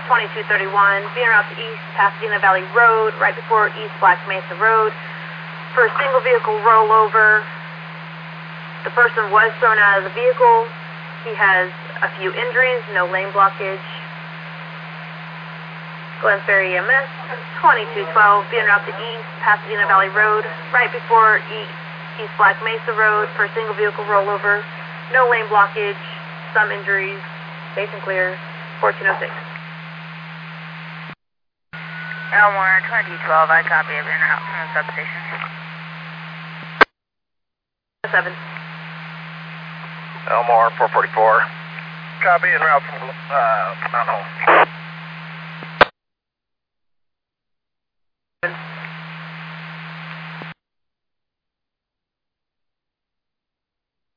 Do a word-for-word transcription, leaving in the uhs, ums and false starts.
twenty-two thirty-one, being route to East Pasadena Valley Road, right before East Black Mesa Road, for a single vehicle rollover. The person was thrown out of the vehicle. He has a few injuries, no lane blockage. Glen Ferry E M S, twenty-two twelve, being route to East Pasadena Valley Road, right before East, East Black Mesa Road, for a single vehicle rollover, no lane blockage, some injuries, safe and clear, fourteen oh six. Elmore, twenty twelve, I copy of in route from the substation. seven. Elmore, four forty-four. Copy en route from uh, Mount Home.